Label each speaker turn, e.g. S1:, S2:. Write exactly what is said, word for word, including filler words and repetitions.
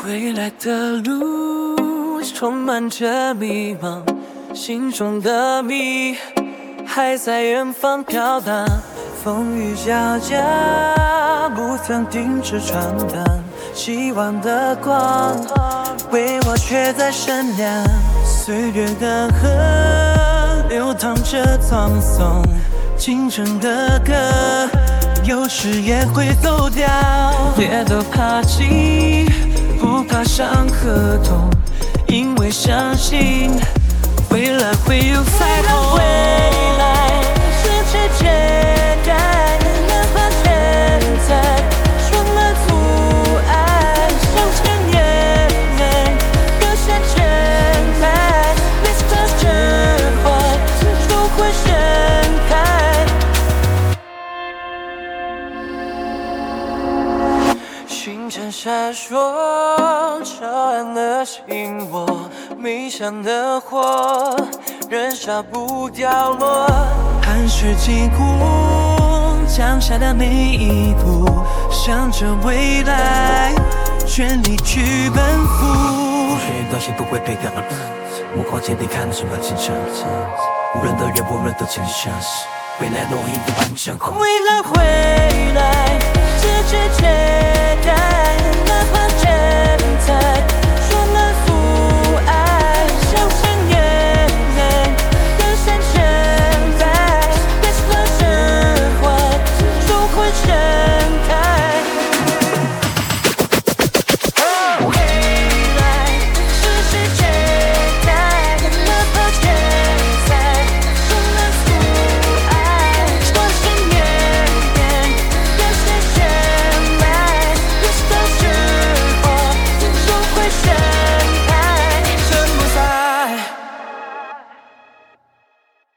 S1: 未来的路充满着迷茫，心中的谜还在远方飘荡。风雨交加，不曾停止闯荡，希望的光为我却在闪亮。岁月的河流淌着沧桑，青春的歌有时也会走掉。跌都爬起，不怕伤和痛，因为相信未来会有彩虹。未来世界揭开，哪怕现在充满阻碍，向前面热血全开 ，Let's cross 这花终会盛开。星辰闪烁，照亮了心窝，迷香的火燃烧不掉落。汗水经过降下的每一步，向着未来全力去奔赴。
S2: 风雪断线不会被干扰，目光坚定看着什么前程，无论的人无论都坚信相信未来诺言不完整。
S1: 未来回来，世界揭开。